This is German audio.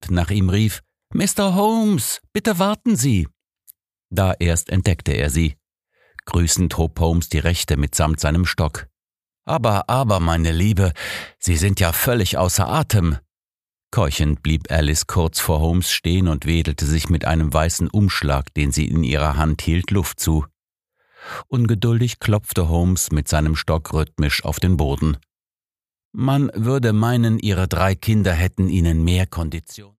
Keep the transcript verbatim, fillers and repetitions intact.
laut nach ihm rief: »Mister Holmes, bitte warten Sie!« Da erst entdeckte er sie. Grüßend hob Holmes die rechte mitsamt seinem Stock. »Aber, aber, meine Liebe, Sie sind ja völlig außer Atem!« Keuchend blieb Alice kurz vor Holmes stehen und wedelte sich mit einem weißen Umschlag, den sie in ihrer Hand hielt, Luft zu. Ungeduldig klopfte Holmes mit seinem Stock rhythmisch auf den Boden. »Man würde meinen, Ihre drei Kinder hätten Ihnen mehr Kondition.«